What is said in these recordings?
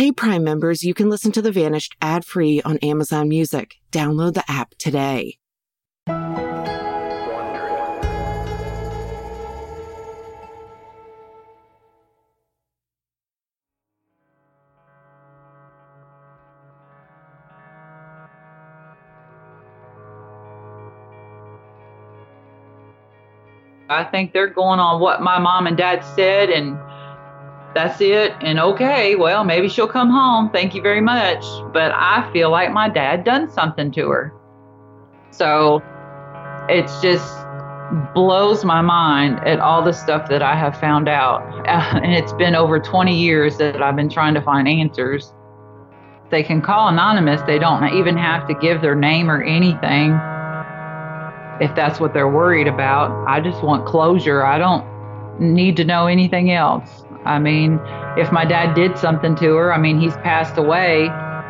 Hey Prime members, you can listen to The Vanished ad-free on Amazon Music. Download the app today. I think they're going on what my mom and dad said, and that's it. And okay, well, maybe she'll come home. Thank you very much. But I feel like my dad done something to her. So it's just blows my mind at all the stuff that I have found out. And it's been over 20 years that I've been trying to find answers. They can call anonymous. They don't even have to give their name or anything if that's what they're worried about. I just want closure. I don't need to know anything else. I mean, if my dad did something to her, I mean, he's passed away.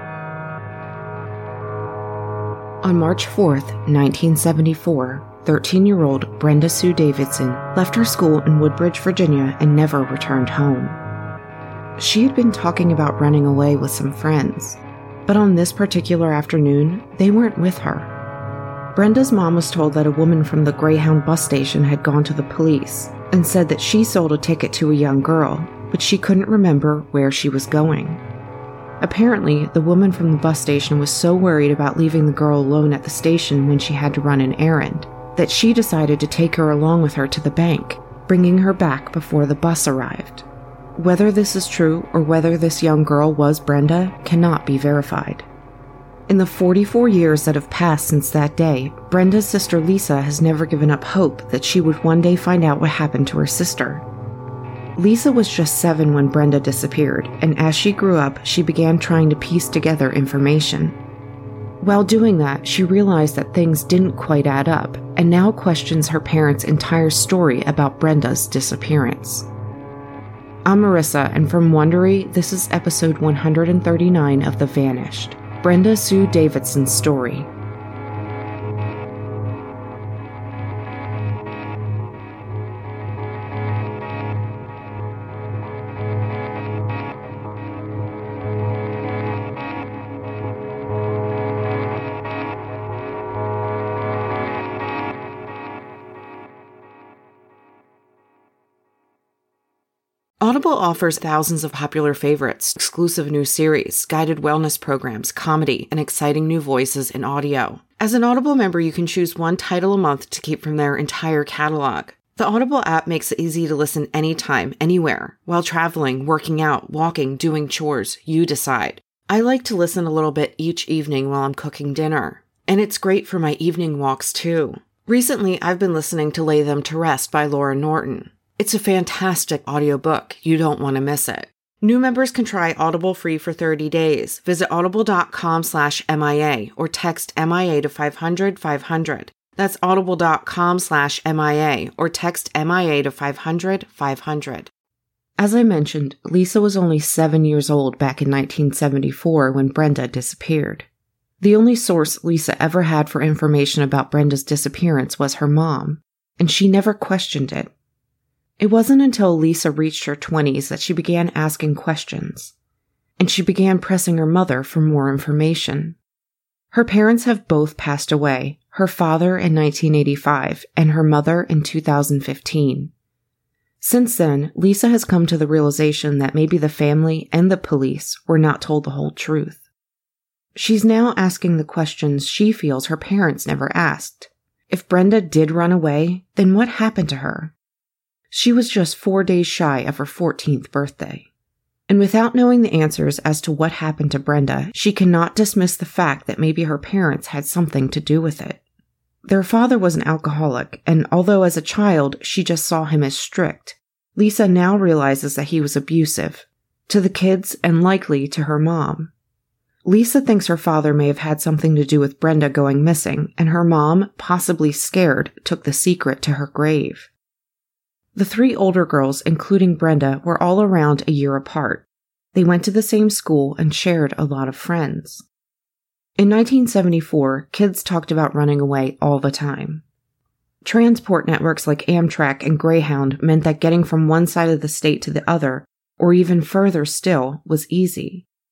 On March 4th, 1974, 13-year-old Brenda Sue Davidson left her school in Woodbridge, Virginia, and never returned home. She had been talking about running away with some friends, but on this particular afternoon, they weren't with her. Brenda's mom was told that a woman from the Greyhound bus station had gone to the police and said that she sold a ticket to a young girl, but she couldn't remember where she was going. Apparently, the woman from the bus station was so worried about leaving the girl alone at the station when she had to run an errand that she decided to take her along with her to the bank, bringing her back before the bus arrived. Whether this is true or whether this young girl was Brenda cannot be verified. In the 44 years that have passed since that day, Brenda's sister Lisa has never given up hope that she would one day find out what happened to her sister. Lisa was just 7 when Brenda disappeared, and as she grew up, she began trying to piece together information. While doing that, she realized that things didn't quite add up, and now questions her parents' entire story about Brenda's disappearance. I'm Marissa, and from Wondery, this is episode 139 of The Vanished, Brenda Sue Davidson's story. Audible offers thousands of popular favorites, exclusive new series, guided wellness programs, comedy, and exciting new voices in audio. As an Audible member, you can choose one title a month to keep from their entire catalog. The Audible app makes it easy to listen anytime, anywhere. While traveling, working out, walking, doing chores, you decide. I like to listen a little bit each evening while I'm cooking dinner. And it's great for my evening walks, too. Recently, I've been listening to Lay Them to Rest by Laura Norton. It's a fantastic audiobook. You don't want to miss it. New members can try Audible free for 30 days. Visit audible.com/MIA or text MIA to 500-500. That's audible.com/MIA or text MIA to 500-500. As I mentioned, Lisa was only 7 years old back in 1974 when Brenda disappeared. The only source Lisa ever had for information about Brenda's disappearance was her mom, and she never questioned it. It wasn't until Lisa reached her 20s that she began asking questions, and she began pressing her mother for more information. Her parents have both passed away, her father in 1985 and her mother in 2015. Since then, Lisa has come to the realization that maybe the family and the police were not told the whole truth. She's now asking the questions she feels her parents never asked. If Brenda did run away, then what happened to her? She was just 4 days shy of her 14th birthday. And without knowing the answers as to what happened to Brenda, she cannot dismiss the fact that maybe her parents had something to do with it. Their father was an alcoholic, and although as a child she just saw him as strict, Lisa now realizes that he was abusive, to the kids and likely to her mom. Lisa thinks her father may have had something to do with Brenda going missing, and her mom, possibly scared, took the secret to her grave. The 3 older girls, including Brenda, were all around a year apart. They went to the same school and shared a lot of friends. In 1974, kids talked about running away all the time. Transport networks like Amtrak and Greyhound meant that getting from one side of the state to the other, or even further still, was easy.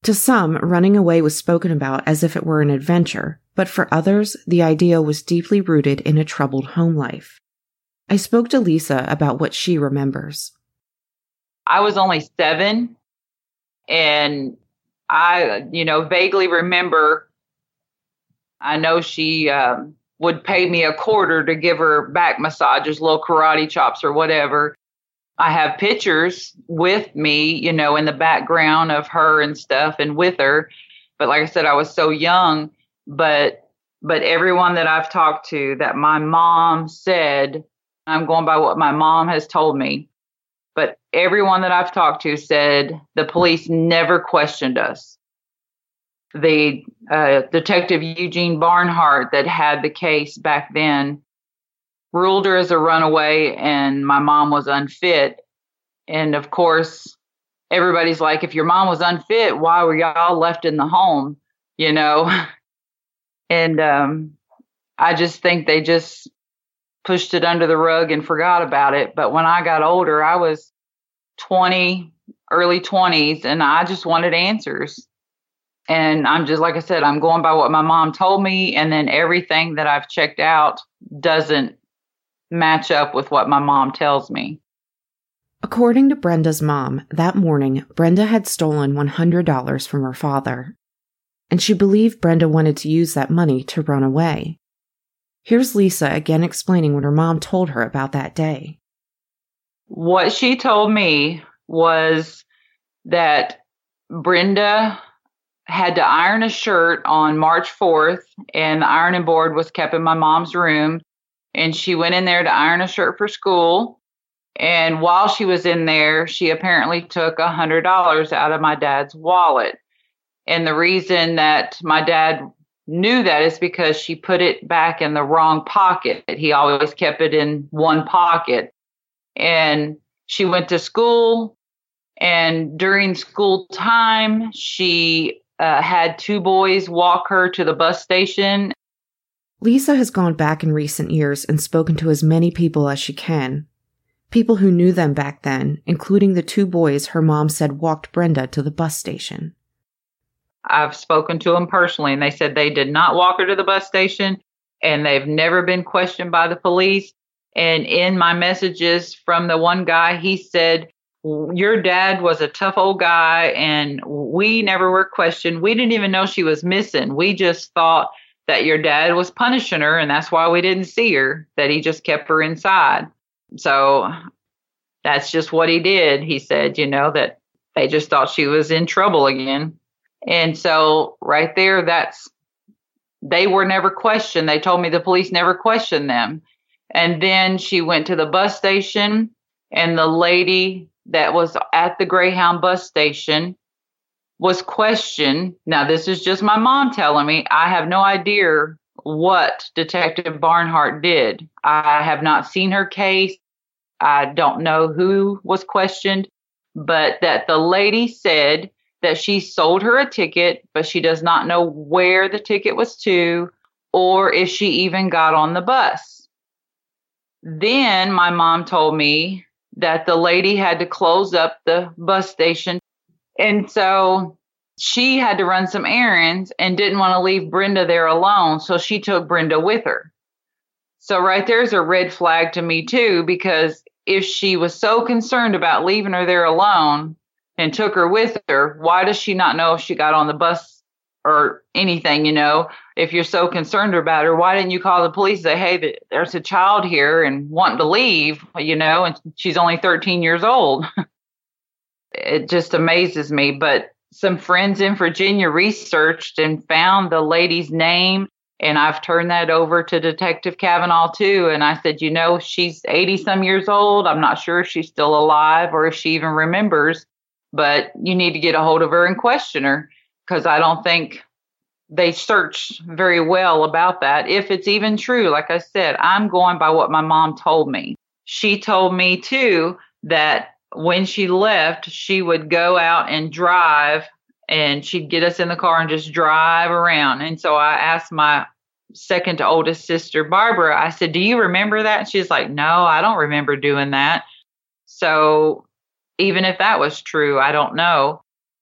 To some, running away was spoken about as if it were an adventure, but for others, the idea was deeply rooted in a troubled home life. I spoke to Lisa about what she remembers. I was only 7, and I, vaguely remember, I know she would pay me $0.25 to give her back massages, little karate chops or whatever. I have pictures with me, in the background of her and stuff and with her. But like I said, I was so young, but everyone that I've talked to that my mom said, I'm going by what my mom has told me, but everyone that I've talked to said the police never questioned us. The Detective Eugene Barnhart that had the case back then ruled her as a runaway, and my mom was unfit. And of course, everybody's like, if your mom was unfit, why were y'all left in the home? And I just think they just pushed it under the rug and forgot about it. But when I got older, I was 20, early 20s, and I just wanted answers. And I'm just, like I said, I'm going by what my mom told me. And then everything that I've checked out doesn't match up with what my mom tells me. According to Brenda's mom, that morning, Brenda had stolen $100 from her father. And she believed Brenda wanted to use that money to run away. Here's Lisa again explaining what her mom told her about that day. What she told me was that Brenda had to iron a shirt on March 4th, and the ironing board was kept in my mom's room. And she went in there to iron a shirt for school. And while she was in there, she apparently took $100 out of my dad's wallet. And the reason that my dad knew that is because she put it back in the wrong pocket. He always kept it in one pocket. And she went to school, and during school time, she had 2 boys walk her to the bus station. Lisa has gone back in recent years and spoken to as many people as she can. People who knew them back then, including the 2 boys her mom said walked Brenda to the bus station. I've spoken to them personally, and they said they did not walk her to the bus station, and they've never been questioned by the police. And in my messages from the one guy, he said, your dad was a tough old guy, and we never were questioned. We didn't even know she was missing. We just thought that your dad was punishing her, and that's why we didn't see her, that he just kept her inside. So that's just what he did. He said, that they just thought she was in trouble again. And so right there, they were never questioned. They told me the police never questioned them. And then she went to the bus station, and the lady that was at the Greyhound bus station was questioned. Now, this is just my mom telling me. I have no idea what Detective Barnhart did. I have not seen her case. I don't know who was questioned, but that the lady said that she sold her a ticket, but she does not know where the ticket was to or if she even got on the bus. Then my mom told me that the lady had to close up the bus station. And so she had to run some errands and didn't want to leave Brenda there alone. So she took Brenda with her. So right there's a red flag to me too, because if she was so concerned about leaving her there alone and took her with her, why does she not know if she got on the bus or anything? If you're so concerned about her, why didn't you call the police and say, hey, there's a child here and wanting to leave, and she's only 13 years old. It just amazes me. But some friends in Virginia researched and found the lady's name, and I've turned that over to Detective Kavanaugh too. And I said, she's 80 some years old. I'm not sure if she's still alive or if she even remembers, but you need to get a hold of her and question her, because I don't think they searched very well about that. If it's even true, like I said, I'm going by what my mom told me. She told me too that when she left, she would go out and drive, and she'd get us in the car and just drive around. And so I asked my second oldest sister, Barbara, I said, do you remember that? And she's like, no, I don't remember doing that. So even if that was true, I don't know.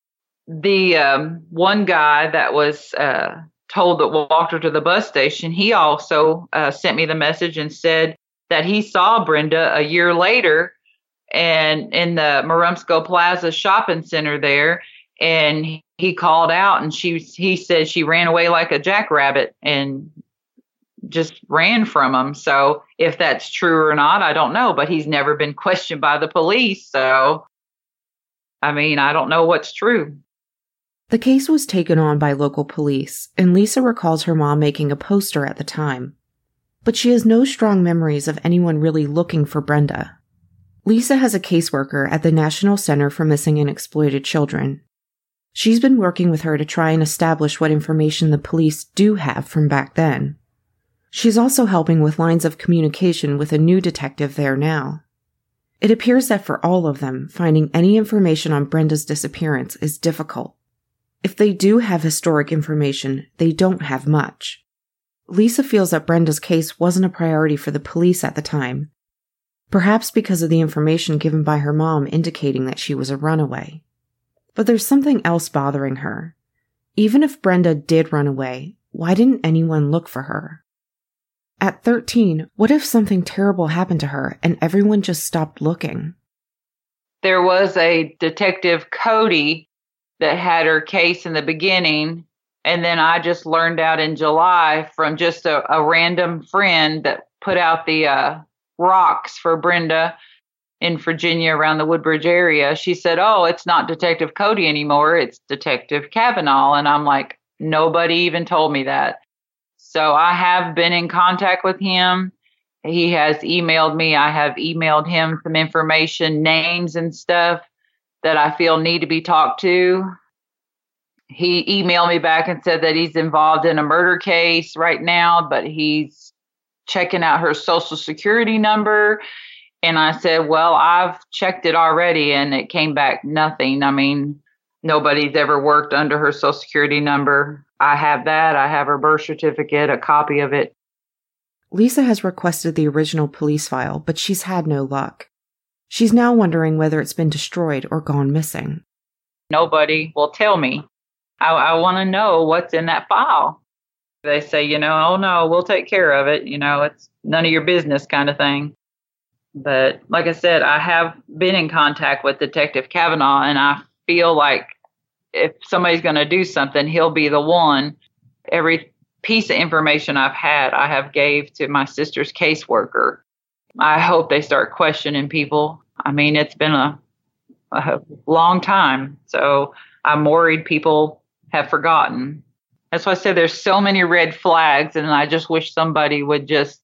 The one guy that was told that walked her to the bus station, he also sent me the message and said that he saw Brenda a year later and in the Marumsco Plaza shopping center there, and he called out, and he said she ran away like a jackrabbit and just ran from him. So if that's true or not, I don't know, but he's never been questioned by the police. So, I mean, I don't know what's true. The case was taken on by local police, and Lisa recalls her mom making a poster at the time. But she has no strong memories of anyone really looking for Brenda. Lisa has a caseworker at the National Center for Missing and Exploited Children. She's been working with her to try and establish what information the police do have from back then. She's also helping with lines of communication with a new detective there now. It appears that for all of them, finding any information on Brenda's disappearance is difficult. If they do have historic information, they don't have much. Lisa feels that Brenda's case wasn't a priority for the police at the time, perhaps because of the information given by her mom indicating that she was a runaway. But there's something else bothering her. Even if Brenda did run away, why didn't anyone look for her? At 13, what if something terrible happened to her and everyone just stopped looking? There was a Detective Cody that had her case in the beginning, and then I just learned out in July from just a random friend that put out the rocks for Brenda in Virginia around the Woodbridge area. She said, "Oh, it's not Detective Cody anymore, it's Detective Kavanaugh." And I'm like, nobody even told me that. So I have been in contact with him. He has emailed me. I have emailed him some information, names and stuff that I feel need to be talked to. He emailed me back and said that he's involved in a murder case right now, but he's checking out her social security number. And I said, well, I've checked it already and it came back nothing. I mean, nobody's ever worked under her social security number. I have that. I have her birth certificate, a copy of it. Lisa has requested the original police file, but she's had no luck. She's now wondering whether it's been destroyed or gone missing. Nobody will tell me. I want to know what's in that file. They say, oh no, we'll take care of it. It's none of your business kind of thing. But like I said, I have been in contact with Detective Kavanaugh, and I feel like if somebody's going to do something, he'll be the one. Every piece of information I've had, I have gave to my sister's caseworker. I hope they start questioning people. I mean, it's been a long time, so I'm worried people have forgotten. That's why I said there's so many red flags, and I just wish somebody would just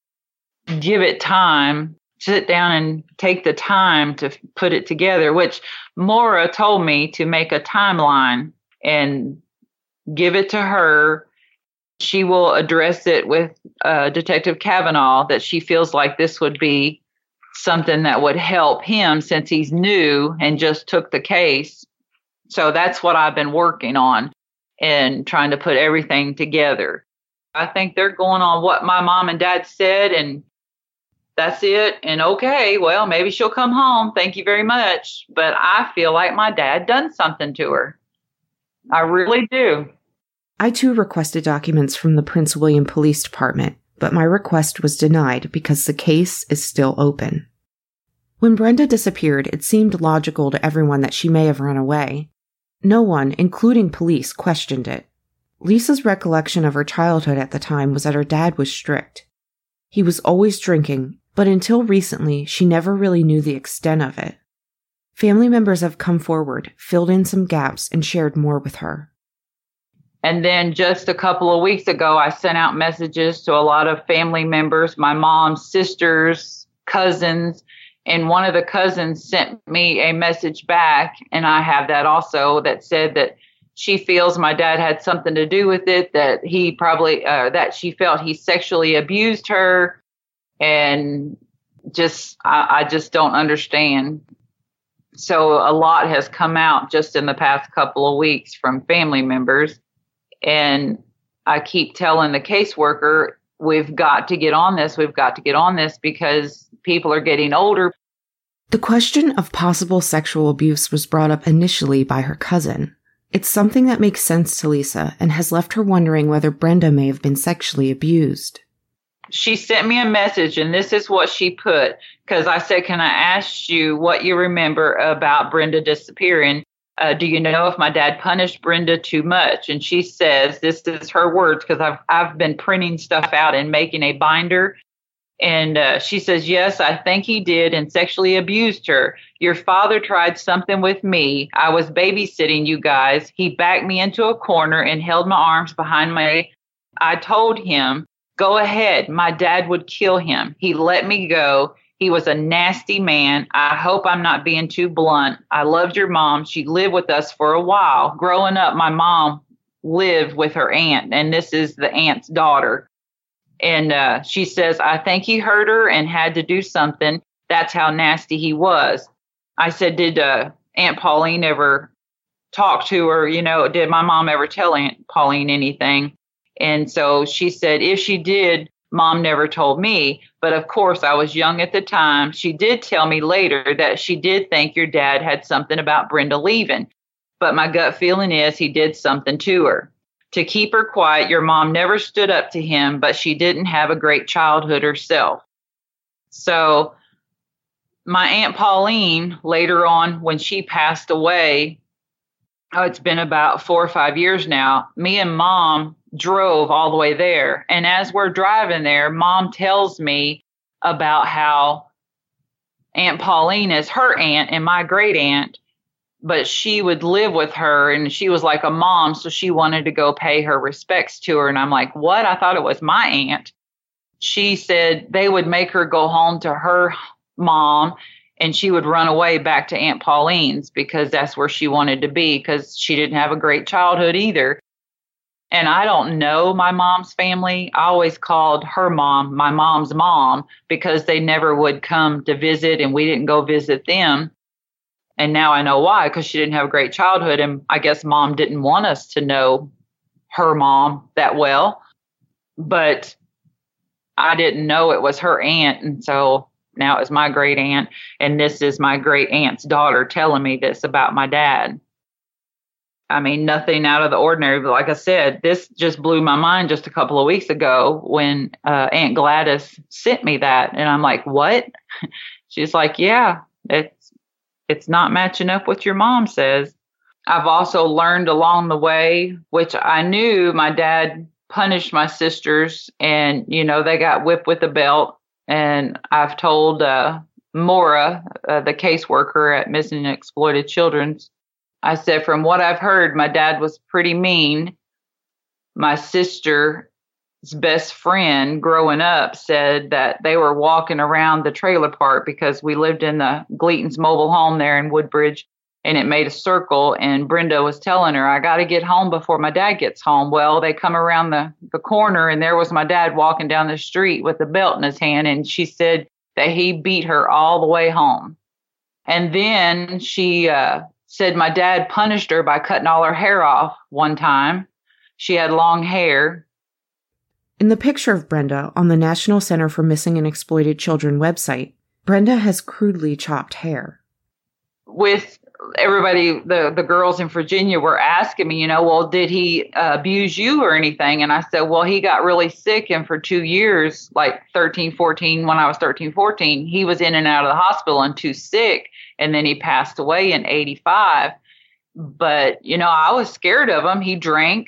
give it time, sit down and take the time to put it together, which Maura told me to make a timeline and give it to her. She will address it with Detective Kavanaugh, that she feels like this would be something that would help him since he's new and just took the case. So that's what I've been working on and trying to put everything together. I think they're going on what my mom and dad said, and that's it. And okay, well, maybe she'll come home. Thank you very much. But I feel like my dad done something to her. I really do. I too requested documents from the Prince William Police Department, but my request was denied because the case is still open. When Brenda disappeared, it seemed logical to everyone that she may have run away. No one, including police, questioned it. Lisa's recollection of her childhood at the time was that her dad was strict. He was always drinking, but until recently, she never really knew the extent of it. Family members have come forward, filled in some gaps, and shared more with her. And then just a couple of weeks ago, I sent out messages to a lot of family members, my mom's sisters, cousins, and one of the cousins sent me a message back, and I have that also, that said that she feels my dad had something to do with it, that he probably, that she felt he sexually abused her, and I just don't understand. So a lot has come out just in the past couple of weeks from family members. And I keep telling the caseworker, we've got to get on this. We've got to get on this because people are getting older. The question of possible sexual abuse was brought up initially by her cousin. It's something that makes sense to Lisa and has left her wondering whether Brenda may have been sexually abused. She sent me a message, and this is what she put, because I said, can I ask you what you remember about Brenda disappearing? Do you know if my dad punished Brenda too much? And she says, this is her words, because I've been printing stuff out and making a binder. And she says, yes, I think he did and sexually abused her. Your father tried something with me. I was babysitting you guys. He backed me into a corner and held my arms behind me. I told him, go ahead. My dad would kill him. He let me go. He was a nasty man. I hope I'm not being too blunt. I loved your mom. She lived with us for a while. Growing up, my mom lived with her aunt, and this is the aunt's daughter. And she says, I think he hurt her and had to do something. That's how nasty he was. I said, did Aunt Pauline ever talk to her? You know, did my mom ever tell Aunt Pauline anything? And so she said, if she did, Mom never told me. But of course, I was young at the time. She did tell me later that she did think your dad had something about Brenda leaving. But my gut feeling is he did something to her. To keep her quiet, your mom never stood up to him, but she didn't have a great childhood herself. So my Aunt Pauline, later on, when she passed away, it's been about 4 or 5 years now, me and Mom drove all the way there. And as we're driving there, Mom tells me about how Aunt Pauline is her aunt and my great aunt, but she would live with her and she was like a mom. So she wanted to go pay her respects to her. And I'm like, what? I thought it was my aunt. She said they would make her go home to her mom and she would run away back to Aunt Pauline's because that's where she wanted to be, because she didn't have a great childhood either. And I don't know my mom's family. I always called her mom my mom's mom because they never would come to visit and we didn't go visit them. And now I know why, because she didn't have a great childhood. And I guess Mom didn't want us to know her mom that well. But I didn't know it was her aunt. And so now it's my great aunt. And this is my great aunt's daughter telling me this about my dad. I mean, nothing out of the ordinary. But like I said, this just blew my mind just a couple of weeks ago when Aunt Gladys sent me that. And I'm like, what? She's like, yeah, it's not matching up what your mom says. I've also learned along the way, which I knew my dad punished my sisters and, you know, they got whipped with a belt. And I've told Maura, the caseworker at Missing and Exploited Children's, I said, from what I've heard, my dad was pretty mean. My sister's best friend growing up said that they were walking around the trailer park because we lived in the Gleaton's mobile home there in Woodbridge, and it made a circle. And Brenda was telling her, I got to get home before my dad gets home. Well, they come around the corner and there was my dad walking down the street with a belt in his hand. And she said that he beat her all the way home. And then she said my dad punished her by cutting all her hair off one time. She had long hair. In the picture of Brenda on the National Center for Missing and Exploited Children website, Brenda has crudely chopped hair. With everybody, the girls in Virginia were asking me, you know, well, did he abuse you or anything? And I said, well, he got really sick. And for 2 years, like 13, 14, when I was 13, 14, he was in and out of the hospital and too sick. And then he passed away in 85. But, you know, I was scared of him. He drank.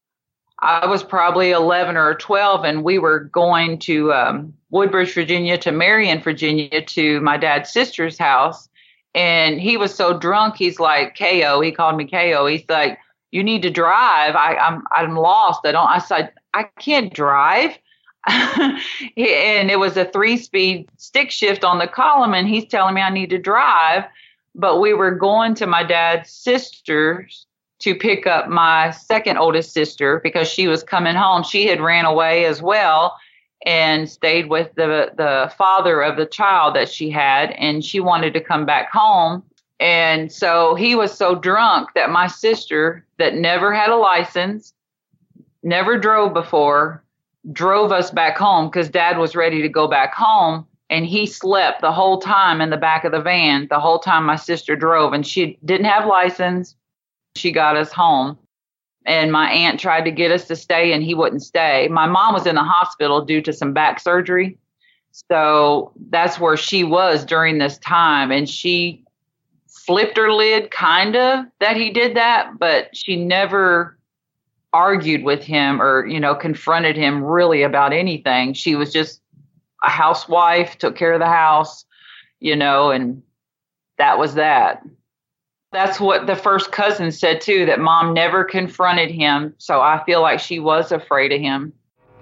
I was probably 11 or 12, and we were going to Woodbridge, Virginia, to Marion, Virginia, to my dad's sister's house. And he was so drunk, he's like, KO. He called me KO. He's like, you need to drive. I'm lost. I said, I can't drive. And it was a 3-speed stick shift on the column, and he's telling me I need to drive. But we were going to my dad's sister's to pick up my second oldest sister because she was coming home. She had ran away as well and stayed with the father of the child that she had, and she wanted to come back home. And so he was so drunk that my sister, that never had a license, never drove before, drove us back home because Dad was ready to go back home. And he slept the whole time in the back of the van, the whole time my sister drove. And she didn't have license. She got us home. And my aunt tried to get us to stay and he wouldn't stay. My mom was in the hospital due to some back surgery. So that's where she was during this time. And she flipped her lid kind of that he did that, but she never argued with him or, confronted him really about anything. She was just a housewife, took care of the house, and that was that. That's what the first cousin said, too, that mom never confronted him. So I feel like she was afraid of him.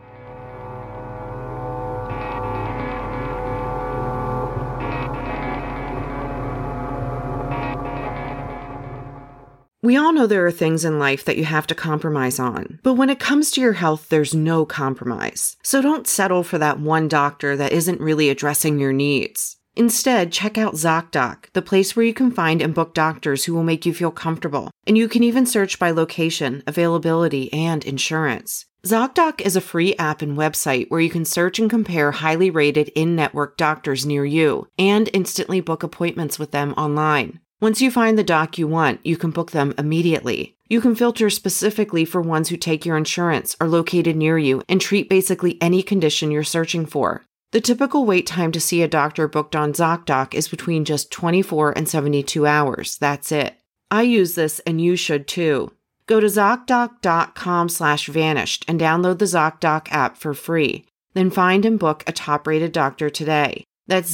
We all know there are things in life that you have to compromise on, but when it comes to your health, there's no compromise. So don't settle for that one doctor that isn't really addressing your needs. Instead, check out ZocDoc, the place where you can find and book doctors who will make you feel comfortable. And you can even search by location, availability, and insurance. ZocDoc is a free app and website where you can search and compare highly rated in-network doctors near you and instantly book appointments with them online. Once you find the doc you want, you can book them immediately. You can filter specifically for ones who take your insurance, are located near you, and treat basically any condition you're searching for. The typical wait time to see a doctor booked on ZocDoc is between just 24 and 72 hours. That's it. I use this and you should too. Go to ZocDoc.com/vanished and download the ZocDoc app for free. Then find and book a top-rated doctor today. That's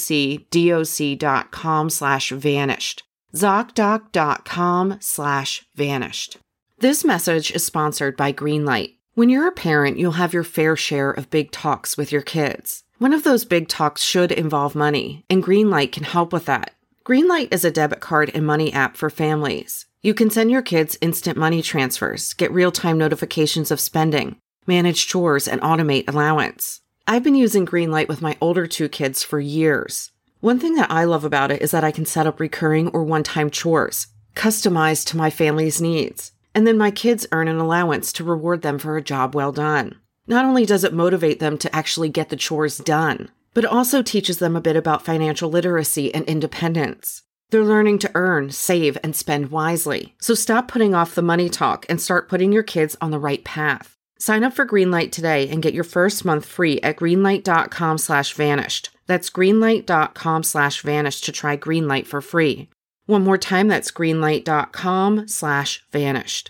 ZocDoc.com/vanished. ZocDoc.com/vanished. This message is sponsored by Greenlight. When you're a parent, you'll have your fair share of big talks with your kids. One of those big talks should involve money, and Greenlight can help with that. Greenlight is a debit card and money app for families. You can send your kids instant money transfers, get real-time notifications of spending, manage chores, and automate allowance. I've been using Greenlight with my older two kids for years. One thing that I love about it is that I can set up recurring or one-time chores, customized to my family's needs. And then my kids earn an allowance to reward them for a job well done. Not only does it motivate them to actually get the chores done, but it also teaches them a bit about financial literacy and independence. They're learning to earn, save, and spend wisely. So stop putting off the money talk and start putting your kids on the right path. Sign up for Greenlight today and get your first month free at greenlight.com/vanished. That's greenlight.com/vanished to try Greenlight for free. One more time, that's greenlight.com/vanished.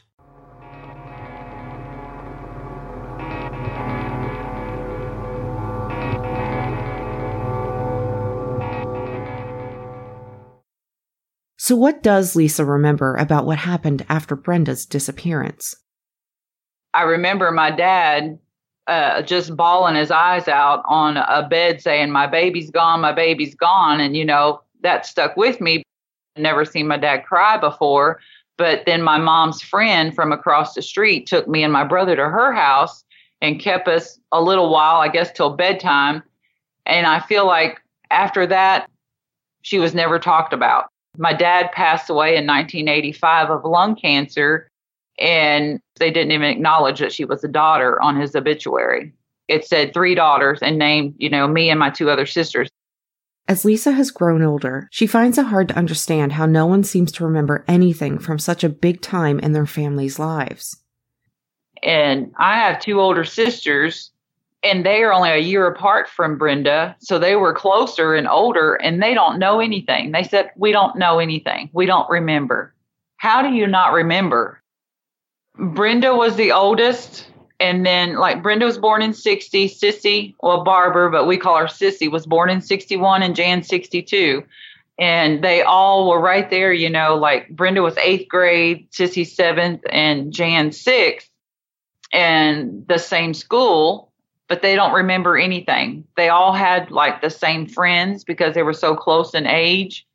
So what does Lisa remember about what happened after Brenda's disappearance? I remember my dad just bawling his eyes out on a bed saying, "My baby's gone, my baby's gone." And, that stuck with me. Never seen my dad cry before. But then my mom's friend from across the street took me and my brother to her house and kept us a little while, I guess, till bedtime. And I feel like after that, she was never talked about. My dad passed away in 1985 of lung cancer, and they didn't even acknowledge that she was a daughter on his obituary. It said 3 daughters and named, me and my 2 other sisters. As Lisa has grown older, she finds it hard to understand how no one seems to remember anything from such a big time in their family's lives. And I have 2 older sisters, and they are only a year apart from Brenda. So they were closer and older, and they don't know anything. They said, "We don't know anything. We don't remember." How do you not remember? Brenda was the oldest. And then, Brenda was born in 60, Sissy, Barbara, but we call her Sissy, was born in 61 and Jan 62. And they all were right there, Brenda was 8th grade, Sissy 7th, and Jan 6th, and the same school, but they don't remember anything. They all had, the same friends because they were so close in age.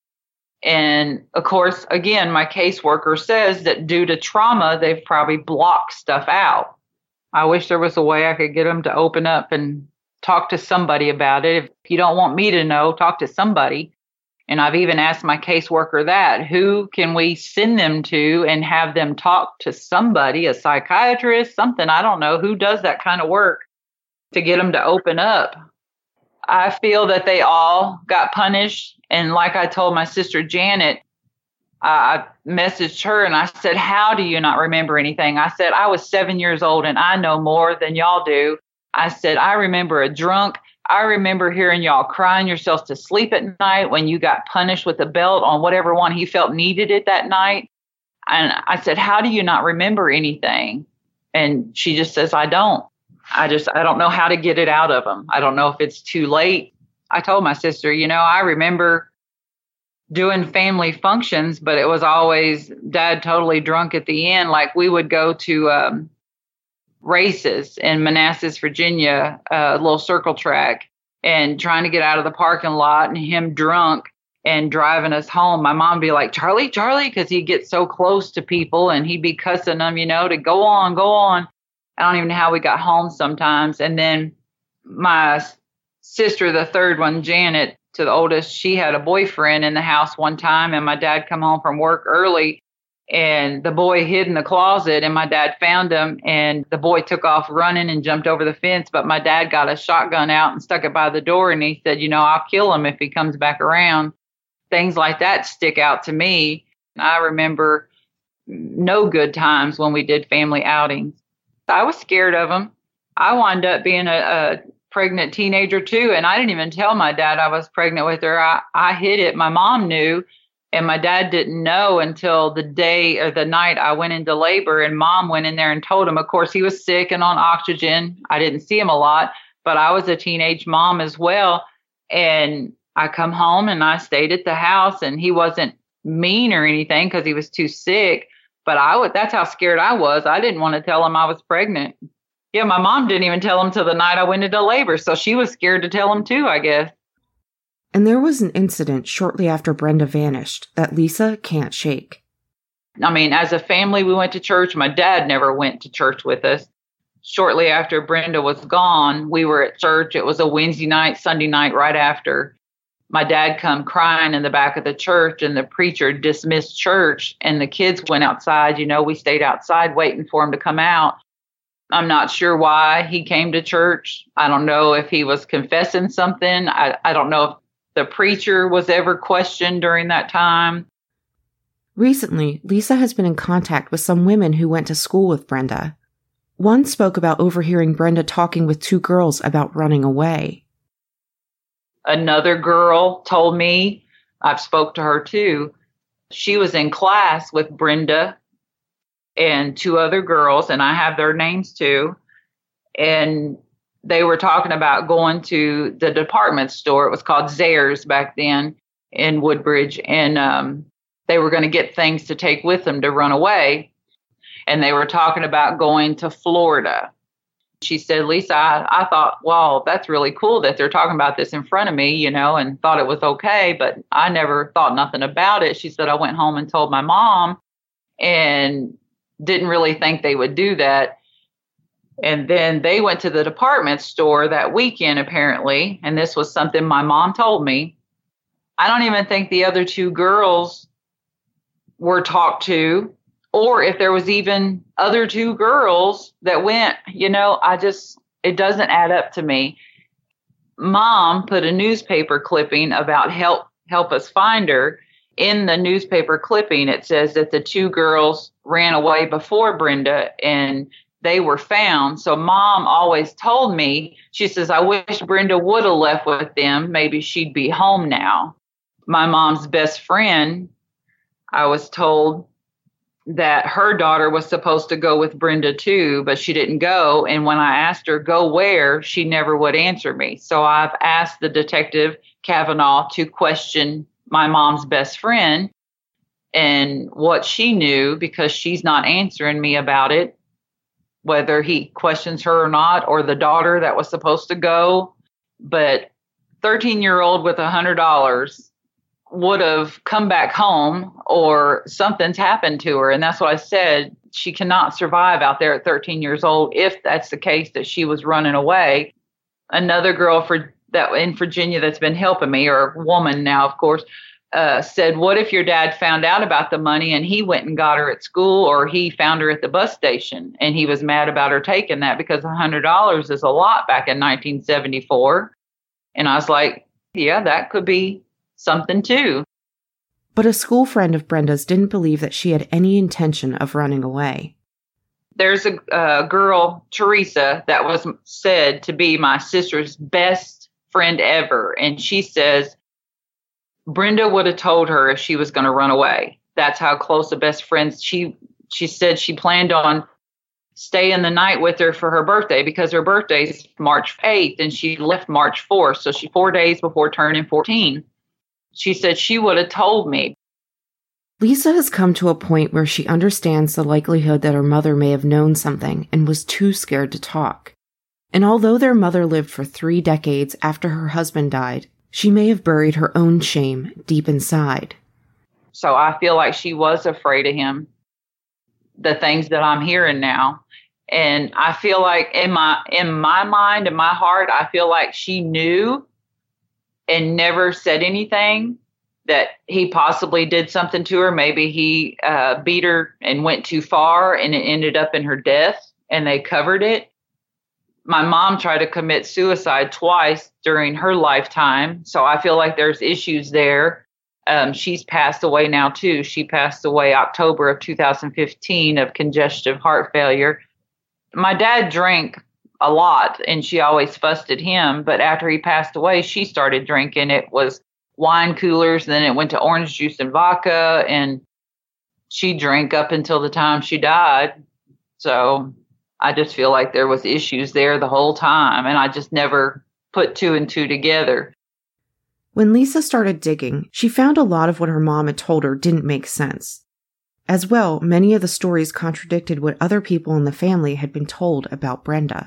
And of course, again, my caseworker says that due to trauma, they've probably blocked stuff out. I wish there was a way I could get them to open up and talk to somebody about it. If you don't want me to know, talk to somebody. And I've even asked my caseworker that. Who can we send them to and have them talk to somebody, a psychiatrist, something? I don't know. Who does that kind of work to get them to open up? I feel that they all got punished. And like I told my sister Janet, I messaged her and I said, how do you not remember anything? I said, I was 7 years old and I know more than y'all do. I said, I remember a drunk. I remember hearing y'all crying yourselves to sleep at night when you got punished with a belt on whatever one he felt needed it that night. And I said, how do you not remember anything? And she just says, I don't. I don't know how to get it out of him. I don't know if it's too late. I told my sister, I remember doing family functions, but it was always Dad totally drunk at the end. Like we would go to races in Manassas, Virginia, a little circle track, and trying to get out of the parking lot and him drunk and driving us home. My mom would be like, Charlie, because he'd get so close to people and he'd be cussing them, to go on. I don't even know how we got home sometimes. And then my sister, the third one, Janet, to the oldest, she had a boyfriend in the house one time, and my dad come home from work early, and the boy hid in the closet, and my dad found him, and the boy took off running and jumped over the fence, but my dad got a shotgun out and stuck it by the door, and he said, I'll kill him if he comes back around. Things like that stick out to me. I remember no good times when we did family outings. I was scared of him. I wound up being a pregnant teenager too. And I didn't even tell my dad I was pregnant with her. I hid it. My mom knew, and my dad didn't know until the day or the night I went into labor, and Mom went in there and told him. Of course, he was sick and on oxygen. I didn't see him a lot, but I was a teenage mom as well. And I come home and I stayed at the house, and he wasn't mean or anything because he was too sick. But that's how scared I was. I didn't want to tell him I was pregnant. Yeah, my mom didn't even tell him till the night I went into labor. So she was scared to tell him too, I guess. And there was an incident shortly after Brenda vanished that Lisa can't shake. I mean, as a family, we went to church. My dad never went to church with us. Shortly after Brenda was gone, we were at church. It was a Wednesday night, Sunday night, right after. My dad come crying in the back of the church, and the preacher dismissed church, and the kids went outside. We stayed outside waiting for him to come out. I'm not sure why he came to church. I don't know if he was confessing something. I don't know if the preacher was ever questioned during that time. Recently, Lisa has been in contact with some women who went to school with Brenda. One spoke about overhearing Brenda talking with two girls about running away. Another girl told me, I've spoke to her too, she was in class with Brenda and two other girls, and I have their names too. And they were talking about going to the department store. It was called Zayre's back then in Woodbridge. And they were going to get things to take with them to run away. And they were talking about going to Florida. She said, Lisa, I thought, wow, that's really cool that they're talking about this in front of me, and thought it was okay. But I never thought nothing about it. She said, I went home and told my mom and didn't really think they would do that. And then they went to the department store that weekend, apparently. And this was something my mom told me. I don't even think the other two girls were talked to, or if there was even other two girls that went, it doesn't add up to me. Mom put a newspaper clipping about help us find her. In the newspaper clipping, it says that the two girls ran away before Brenda and they were found. So Mom always told me, she says, I wish Brenda would have left with them. Maybe she'd be home now. My mom's best friend, I was told that her daughter was supposed to go with Brenda too, but she didn't go. And when I asked her, go where, she never would answer me. So I've asked the detective Kavanaugh to question my mom's best friend and what she knew, because she's not answering me about it, whether he questions her or not, or the daughter that was supposed to go. But 13-year-old with $100 would have come back home, or something's happened to her. And that's what I said. She cannot survive out there at 13 years old if that's the case, that she was running away. Another girl that in Virginia that's been helping me, or woman now, of course, said, what if your dad found out about the money and he went and got her at school, or he found her at the bus station and he was mad about her taking that, because $100 is a lot back in 1974. And I was like, yeah, that could be something too. But a school friend of Brenda's didn't believe that she had any intention of running away. There's a girl, Teresa, that was said to be my sister's best friend ever. And she says Brenda would have told her if she was going to run away. That's how close of best friends. She said she planned on staying the night with her for her birthday because her birthday is March 8th and she left March 4th. So 4 days before turning 14. She said she would have told me. Lisa has come to a point where she understands the likelihood that her mother may have known something and was too scared to talk. And although their mother lived for 3 decades after her husband died, she may have buried her own shame deep inside. So I feel like she was afraid of him, the things that I'm hearing now. And I feel like in my mind, in my heart, I feel like she knew and never said anything, that he possibly did something to her. Maybe he beat her and went too far and it ended up in her death and they covered it. My mom tried to commit suicide twice during her lifetime. So I feel like there's issues there. She's passed away now too. She passed away October of 2015 of congestive heart failure. My dad drank a lot and she always fussed at him. But after he passed away, she started drinking. It was wine coolers. Then it went to orange juice and vodka. And she drank up until the time she died. So I just feel like there was issues there the whole time. And I just never put 2 and 2 together. When Lisa started digging, she found a lot of what her mom had told her didn't make sense. As well, many of the stories contradicted what other people in the family had been told about Brenda.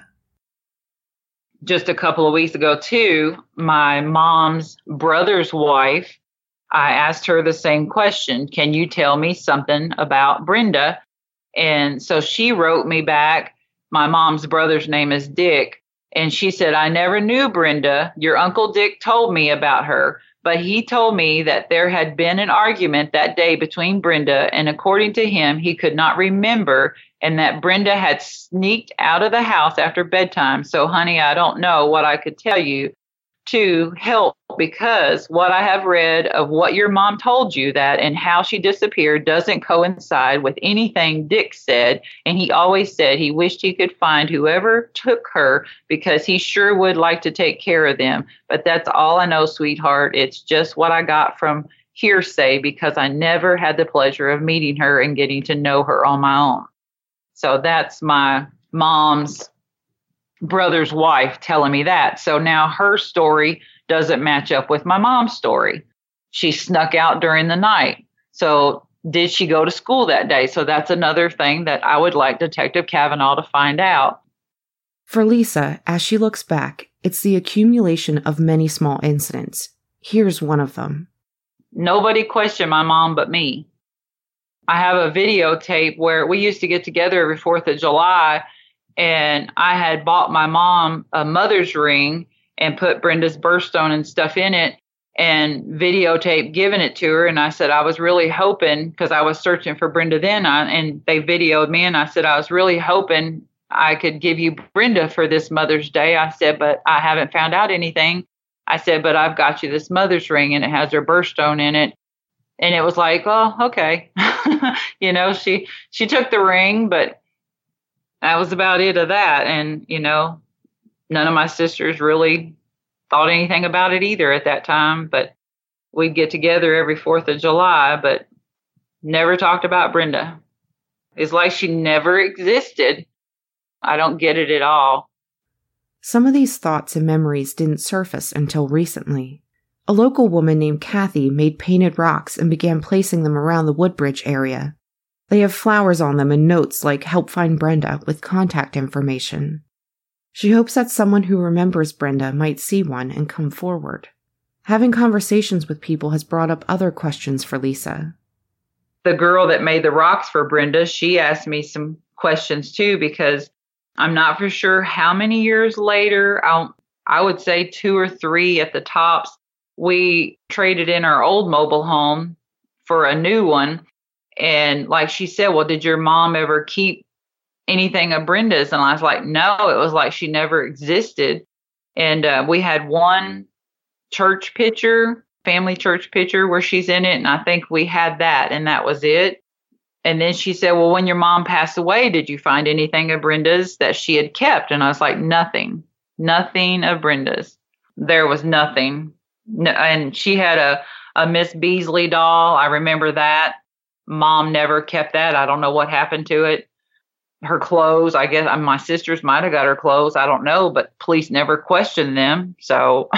Just a couple of weeks ago, too, my mom's brother's wife, I asked her the same question. Can you tell me something about Brenda? And so she wrote me back. My mom's brother's name is Dick. And she said, I never knew Brenda. Your Uncle Dick told me about her. But he told me that there had been an argument that day between Brenda, and according to him, he could not remember, and that Brenda had sneaked out of the house after bedtime. So, honey, I don't know what I could tell you to help, because what I have read of what your mom told you that and how she disappeared doesn't coincide with anything Dick said. And he always said he wished he could find whoever took her because he sure would like to take care of them. But that's all I know, sweetheart. It's just what I got from hearsay because I never had the pleasure of meeting her and getting to know her on my own. So that's my mom's brother's wife telling me that. So now her story doesn't match up with my mom's story. She snuck out during the night. So did she go to school that day? So that's another thing that I would like Detective Kavanaugh to find out. For Lisa, as she looks back, it's the accumulation of many small incidents. Here's one of them. Nobody questioned my mom but me. I have a videotape where we used to get together every 4th of July. And I had bought my mom a mother's ring and put Brenda's birthstone and stuff in it and videotape giving it to her. And I said, I was really hoping, because I was searching for Brenda then, and they videoed me. And I said, I was really hoping I could give you Brenda for this Mother's Day. I said, but I haven't found out anything. I said, but I've got you this mother's ring and it has her birthstone in it. And it was like, oh, okay. You know, she took the ring, but that was about it of that. And, you know, none of my sisters really thought anything about it either at that time. But we'd get together every 4th of July, but never talked about Brenda. It's like she never existed. I don't get it at all. Some of these thoughts and memories didn't surface until recently. A local woman named Kathy made painted rocks and began placing them around the Woodbridge area. They have flowers on them and notes like "Help Find Brenda" with contact information. She hopes that someone who remembers Brenda might see one and come forward. Having conversations with people has brought up other questions for Lisa. The girl that made the rocks for Brenda, she asked me some questions too, because I'm not for sure how many years later, I would say 2 or 3 at the tops, we traded in our old mobile home for a new one. And like she said, well, did your mom ever keep anything of Brenda's? And I was like, no, it was like she never existed. And we had one church picture family church picture where she's in it. And I think we had that, and that was it. And then she said, well, when your mom passed away, did you find anything of Brenda's that she had kept? And I was like, nothing of Brenda's. There was nothing. No, and she had a Miss Beasley doll. I remember that. Mom never kept that. I don't know what happened to it. Her clothes, I guess my sisters might have got her clothes. I don't know, but police never questioned them. So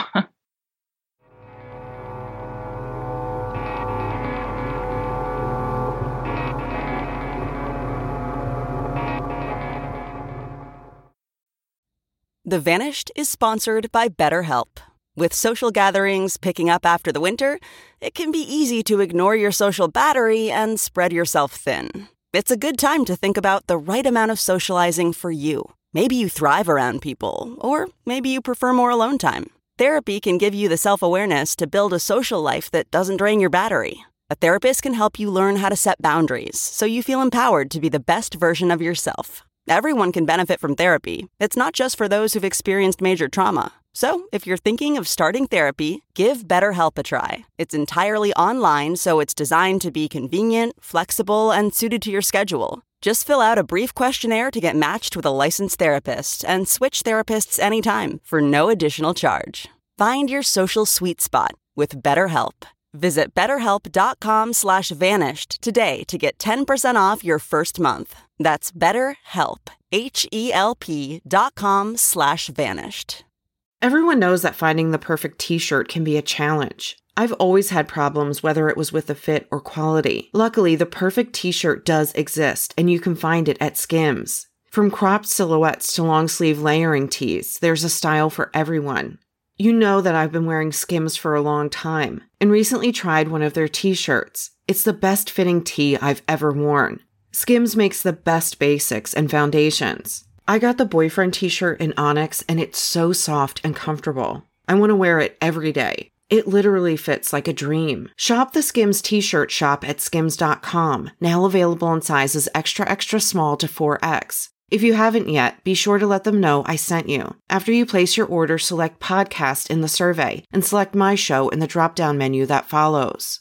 The Vanished is sponsored by BetterHelp. With social gatherings picking up after the winter, it can be easy to ignore your social battery and spread yourself thin. It's a good time to think about the right amount of socializing for you. Maybe you thrive around people, or maybe you prefer more alone time. Therapy can give you the self-awareness to build a social life that doesn't drain your battery. A therapist can help you learn how to set boundaries so you feel empowered to be the best version of yourself. Everyone can benefit from therapy. It's not just for those who've experienced major trauma. So, if you're thinking of starting therapy, give BetterHelp a try. It's entirely online, so it's designed to be convenient, flexible, and suited to your schedule. Just fill out a brief questionnaire to get matched with a licensed therapist and switch therapists anytime for no additional charge. Find your social sweet spot with BetterHelp. Visit BetterHelp.com/vanished today to get 10% off your first month. That's BetterHelp, HELP.com/vanished. Everyone knows that finding the perfect t-shirt can be a challenge. I've always had problems whether it was with the fit or quality. Luckily, the perfect t-shirt does exist, and you can find it at Skims. From cropped silhouettes to long-sleeve layering tees, there's a style for everyone. You know that I've been wearing Skims for a long time, and recently tried one of their t-shirts. It's the best fitting tee I've ever worn. Skims makes the best basics and foundations. I got the boyfriend t-shirt in Onyx, and it's so soft and comfortable. I want to wear it every day. It literally fits like a dream. Shop the Skims t-shirt shop at skims.com, now available in sizes extra small to 4X. If you haven't yet, be sure to let them know I sent you. After you place your order, select podcast in the survey and select my show in the drop-down menu that follows.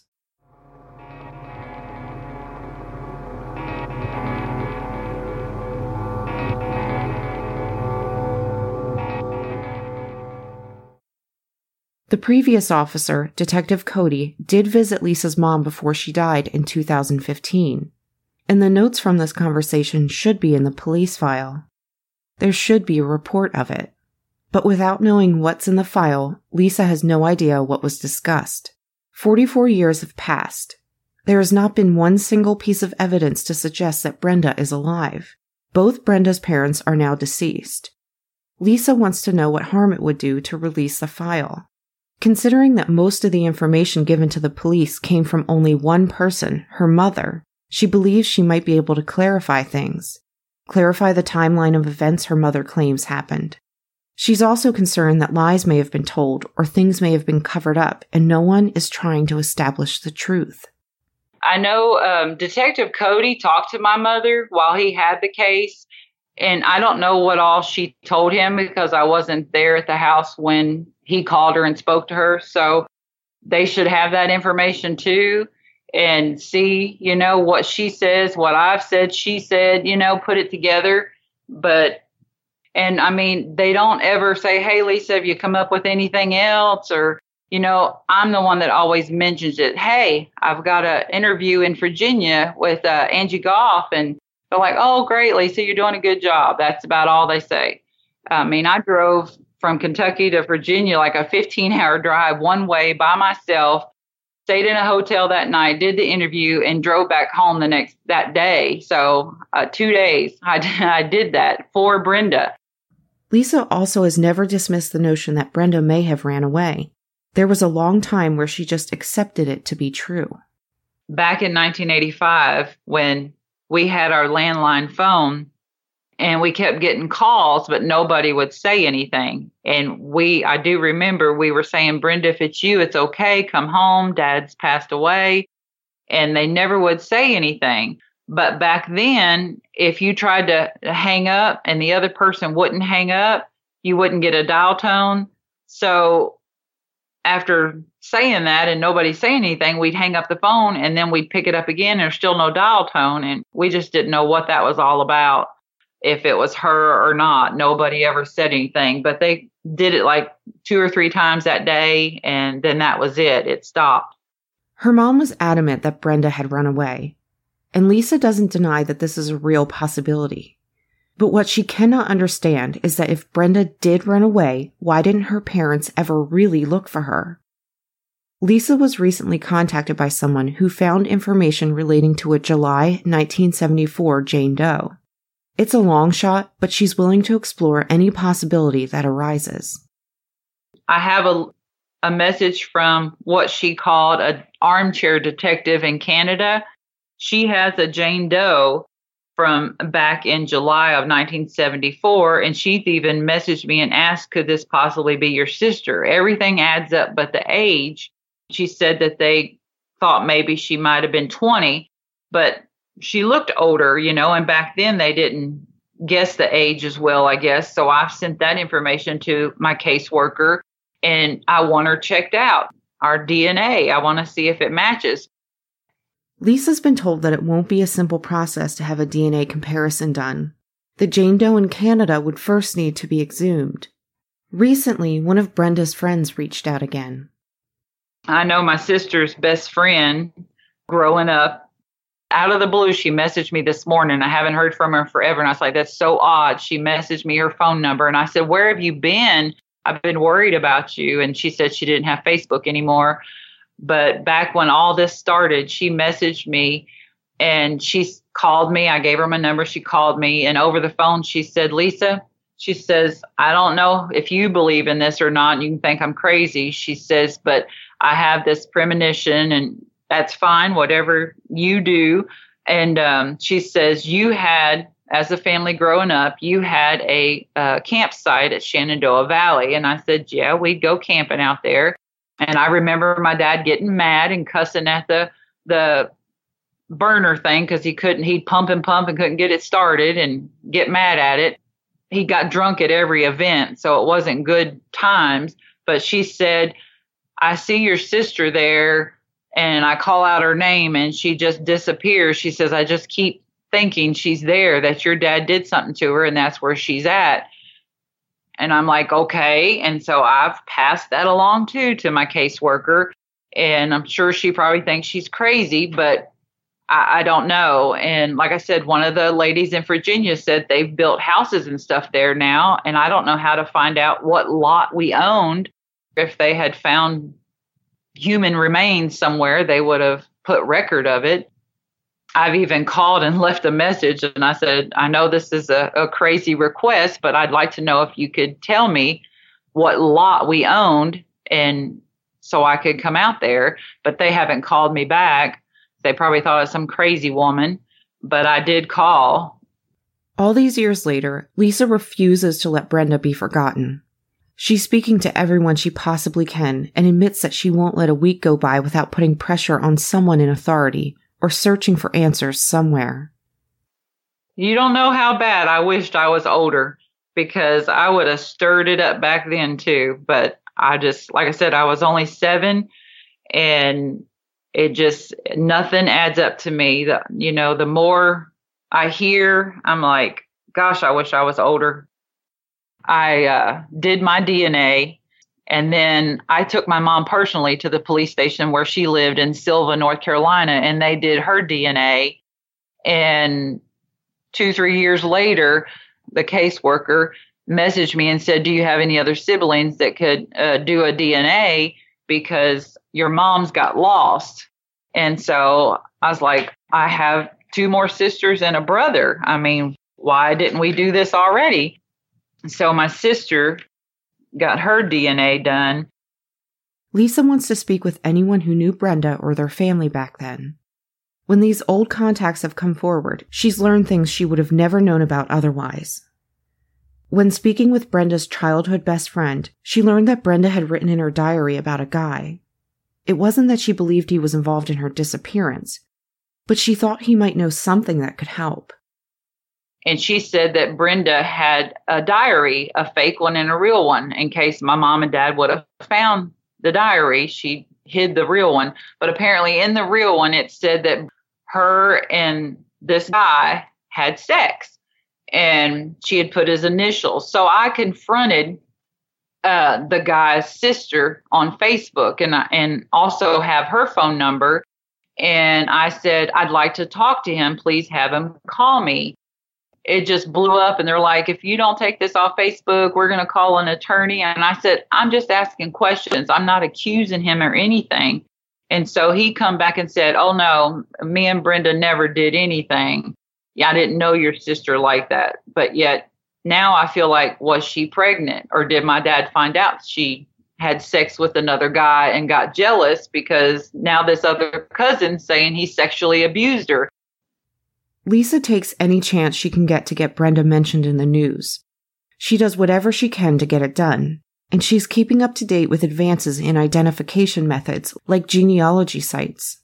The previous officer, Detective Cody, did visit Lisa's mom before she died in 2015, and the notes from this conversation should be in the police file. There should be a report of it. But without knowing what's in the file, Lisa has no idea what was discussed. 44 years have passed. There has not been one single piece of evidence to suggest that Brenda is alive. Both Brenda's parents are now deceased. Lisa wants to know what harm it would do to release the file. Considering that most of the information given to the police came from only one person, her mother, she believes she might be able to clarify things. Clarify the timeline of events her mother claims happened. She's also concerned that lies may have been told or things may have been covered up, and no one is trying to establish the truth. I know Detective Cody talked to my mother while he had the case, and I don't know what all she told him because I wasn't there at the house when he called her and spoke to her. So they should have that information too and see, what she says, what I've said, she said, put it together. And I mean, they don't ever say, hey, Lisa, have you come up with anything else? Or, I'm the one that always mentions it. Hey, I've got an interview in Virginia with Angie Goff. And they're like, oh, great, Lisa, you're doing a good job. That's about all they say. I mean, I drove from Kentucky to Virginia, like a 15-hour drive one way by myself, stayed in a hotel that night, did the interview, and drove back home that day. So 2 days I did that for Brenda. Lisa also has never dismissed the notion that Brenda may have ran away. There was a long time where she just accepted it to be true. Back in 1985, when we had our landline phone, and we kept getting calls, but nobody would say anything. And I do remember we were saying, Brenda, if it's you, it's okay. Come home. Dad's passed away. And they never would say anything. But back then, if you tried to hang up and the other person wouldn't hang up, you wouldn't get a dial tone. So after saying that and nobody saying anything, we'd hang up the phone and then we'd pick it up again. There's still no dial tone. And we just didn't know what that was all about, if it was her or not. Nobody ever said anything, but they did it like 2 or 3 times that day. And then that was it. It stopped. Her mom was adamant that Brenda had run away. And Lisa doesn't deny that this is a real possibility. But what she cannot understand is that if Brenda did run away, why didn't her parents ever really look for her? Lisa was recently contacted by someone who found information relating to a July 1974 Jane Doe. It's a long shot, but she's willing to explore any possibility that arises. I have a message from what she called an armchair detective in Canada. She has a Jane Doe from back in July of 1974, and she's even messaged me and asked, could this possibly be your sister? Everything adds up but the age. She said that they thought maybe she might have been 20, but she looked older, and back then they didn't guess the age as well, I guess. So I've sent that information to my caseworker, and I want her checked out. Our DNA, I want to see if it matches. Lisa's been told that it won't be a simple process to have a DNA comparison done. The Jane Doe in Canada would first need to be exhumed. Recently, one of Brenda's friends reached out again. I know my sister's best friend growing up. Out of the blue, she messaged me this morning. I haven't heard from her forever. And I was like, that's so odd. She messaged me her phone number. And I said, where have you been? I've been worried about you. And she said she didn't have Facebook anymore. But back when all this started, she messaged me and she called me. I gave her my number. She called me. And over the phone, she said, Lisa, she says, I don't know if you believe in this or not. You can think I'm crazy. She says, but I have this premonition and that's fine, whatever you do. And she says, you had, as a family growing up, you had a campsite at Shenandoah Valley. And I said, yeah, we'd go camping out there. And I remember my dad getting mad and cussing at the burner thing because he'd pump and couldn't get it started and get mad at it. He got drunk at every event, so it wasn't good times. But she said, I see your sister there, and I call out her name, and she just disappears. She says, I just keep thinking she's there, that your dad did something to her, and that's where she's at. And I'm like, okay. And so I've passed that along, too, to my caseworker. And I'm sure she probably thinks she's crazy, but I don't know. And like I said, one of the ladies in Virginia said they've built houses and stuff there now. And I don't know how to find out what lot we owned. If they had found human remains somewhere, they would have put record of it. I've even called and left a message and I said, I know this is a crazy request, but I'd like to know if you could tell me what lot we owned and so I could come out there. But they haven't called me back. They probably thought I was some crazy woman, but I did call. All these years later, Lisa refuses to let Brenda be forgotten. She's speaking to everyone she possibly can and admits that she won't let a week go by without putting pressure on someone in authority or searching for answers somewhere. You don't know how bad I wished I was older because I would have stirred it up back then too. But I just, like I said, I was only 7 and it just, nothing adds up to me. The more I hear, I'm like, gosh, I wish I was older. I did my DNA. And then I took my mom personally to the police station where she lived in Sylva, North Carolina, and they did her DNA. And 2-3 years later, the caseworker messaged me and said, do you have any other siblings that could do a DNA because your mom's got lost? And so I was like, I have 2 more sisters and a brother. I mean, why didn't we do this already? So my sister got her DNA done. Lisa wants to speak with anyone who knew Brenda or their family back then. When these old contacts have come forward, she's learned things she would have never known about otherwise. When speaking with Brenda's childhood best friend, she learned that Brenda had written in her diary about a guy. It wasn't that she believed he was involved in her disappearance, but she thought he might know something that could help. And she said that Brenda had a diary, a fake one and a real one, in case my mom and dad would have found the diary. She hid the real one. But apparently in the real one, it said that her and this guy had sex, and she had put his initials. So I confronted the guy's sister on Facebook and also have her phone number. And I said, I'd like to talk to him. Please have him call me. It just blew up, and they're like, if you don't take this off Facebook, we're going to call an attorney. And I said, I'm just asking questions. I'm not accusing him or anything. And so he come back and said, oh, no, me and Brenda never did anything. Yeah, I didn't know your sister like that. But yet now I feel like, was she pregnant, or did my dad find out she had sex with another guy and got jealous because now this other cousin's saying he sexually abused her? Lisa takes any chance she can get to get Brenda mentioned in the news. She does whatever she can to get it done, and she's keeping up to date with advances in identification methods like genealogy sites.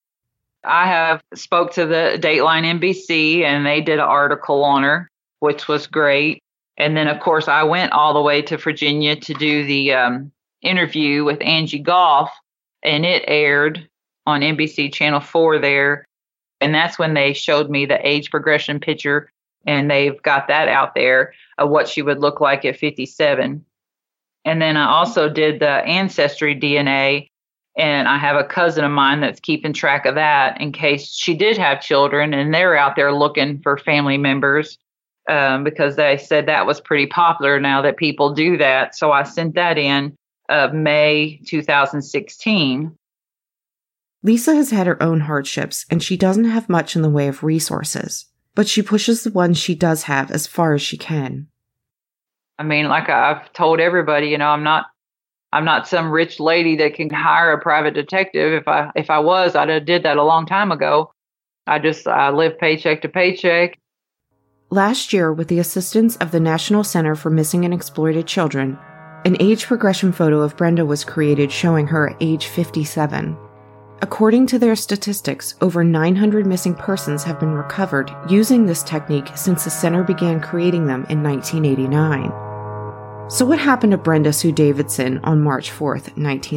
I have spoke to the Dateline NBC, and they did an article on her, which was great. And then, of course, I went all the way to Virginia to do the interview with Angie Goff, and it aired on NBC Channel 4 there. And that's when they showed me the age progression picture, and they've got that out there of what she would look like at 57. And then I also did the ancestry DNA, and I have a cousin of mine that's keeping track of that in case she did have children, and they're out there looking for family members because they said that was pretty popular now that people do that. So I sent that in May 2016. Lisa has had her own hardships, and she doesn't have much in the way of resources, but she pushes the ones she does have as far as she can. I mean, like I've told everybody, you know, I'm not some rich lady that can hire a private detective. If I was, I'd have did that a long time ago. I live paycheck to paycheck. Last year, with the assistance of the National Center for Missing and Exploited Children, an age progression photo of Brenda was created showing her at age 57. According to their statistics, over 900 missing persons have been recovered using this technique since the center began creating them in 1989. So what happened to Brenda Sue Davidson on March 4th,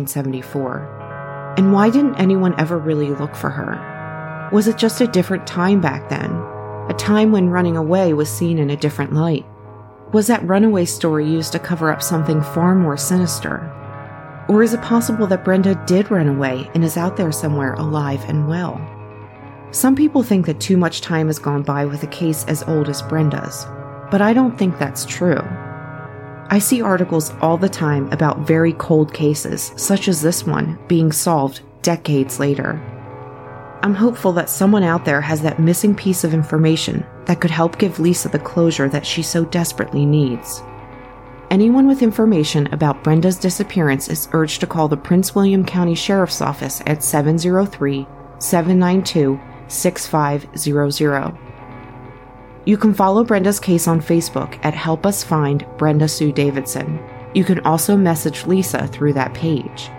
1974? And why didn't anyone ever really look for her? Was it just a different time back then? A time when running away was seen in a different light? Was that runaway story used to cover up something far more sinister? Or is it possible that Brenda did run away and is out there somewhere alive and well? Some people think that too much time has gone by with a case as old as Brenda's, but I don't think that's true. I see articles all the time about very cold cases, such as this one, being solved decades later. I'm hopeful that someone out there has that missing piece of information that could help give Lisa the closure that she so desperately needs. Anyone with information about Brenda's disappearance is urged to call the Prince William County Sheriff's Office at 703-792-6500. You can follow Brenda's case on Facebook at Help Us Find Brenda Sue Davidson. You can also message Lisa through that page.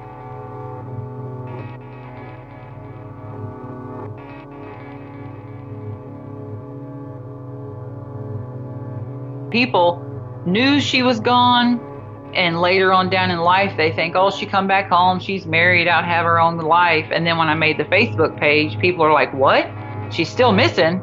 People knew she was gone, and later on down in life they think, oh, she come back home, she's married out, have her own life. And then when I made the Facebook page, people are like, what? She's still missing?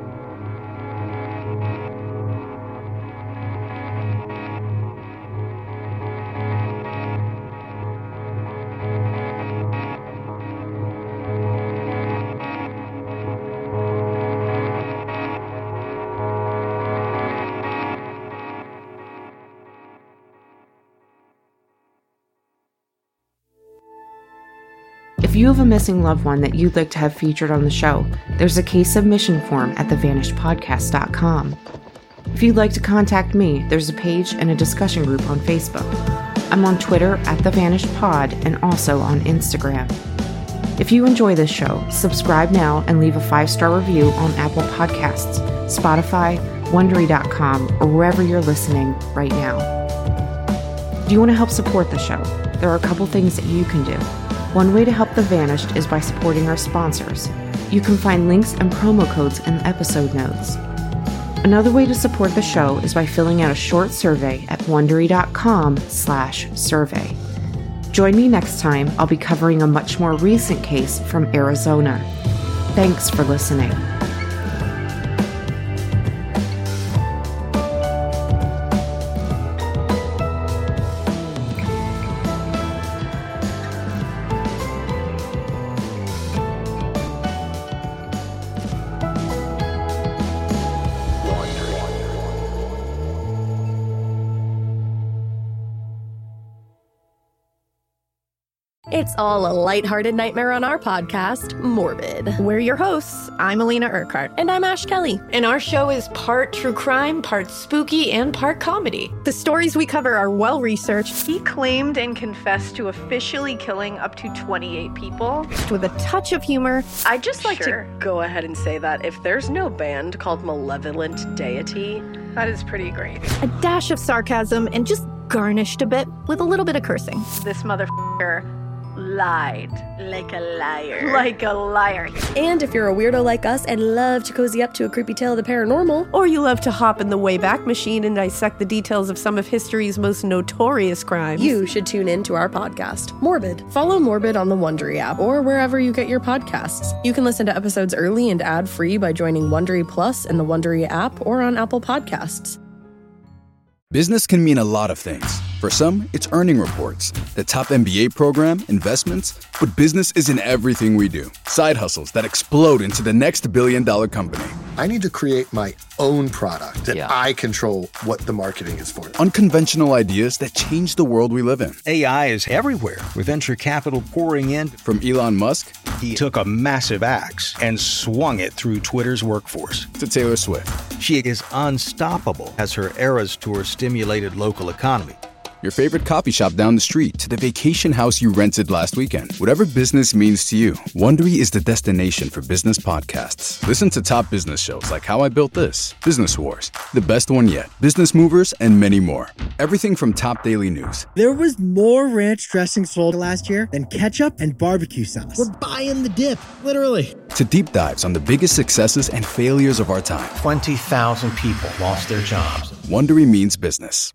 If you have a missing loved one that you'd like to have featured on the show, there's a case submission form at thevanishedpodcast.com. If you'd like to contact me, there's a page and a discussion group on Facebook. I'm on Twitter at thevanishedpod and also on Instagram. If you enjoy this show, subscribe now and leave a 5-star review on Apple Podcasts, Spotify, Wondery.com, or wherever you're listening right now. Do you want to help support the show? There are a couple things that you can do. One way to help The Vanished is by supporting our sponsors. You can find links and promo codes in the episode notes. Another way to support the show is by filling out a short survey at Wondery.com/survey. Join me next time. I'll be covering a much more recent case from Arizona. Thanks for listening. It's all a lighthearted nightmare on our podcast, Morbid. We're your hosts. I'm Alina Urquhart. And I'm Ash Kelly. And our show is part true crime, part spooky, and part comedy. The stories we cover are well-researched. He claimed and confessed to officially killing up to 28 people. With a touch of humor. I'd just like to go ahead and say that if there's no band called Malevolent Deity, that is pretty great. A dash of sarcasm and just garnished a bit with a little bit of cursing. This motherfucker lied. Like a liar. Like a liar. And if you're a weirdo like us and love to cozy up to a creepy tale of the paranormal, or you love to hop in the Wayback Machine and dissect the details of some of history's most notorious crimes, you should tune in to our podcast, Morbid. Follow Morbid on the Wondery app or wherever you get your podcasts. You can listen to episodes early and ad-free by joining Wondery Plus in the Wondery app or on Apple Podcasts. Business can mean a lot of things. For some, it's earning reports, the top MBA program, investments, but business isn't everything we do. Side hustles that explode into the next billion-dollar company. I need to create my own product that I control what the marketing is for. Unconventional ideas that change the world we live in. AI is everywhere, with venture capital pouring in. From Elon Musk, he took a massive axe and swung it through Twitter's workforce. To Taylor Swift. She is unstoppable as her Eras Tour stimulated local economy. Your favorite coffee shop down the street to the vacation house you rented last weekend. Whatever business means to you, Wondery is the destination for business podcasts. Listen to top business shows like How I Built This, Business Wars, The Best One Yet, Business Movers, and many more. Everything from top daily news. There was more ranch dressing sold last year than ketchup and barbecue sauce. We're buying the dip, literally. To deep dives on the biggest successes and failures of our time. 20,000 people lost their jobs. Wondery means business.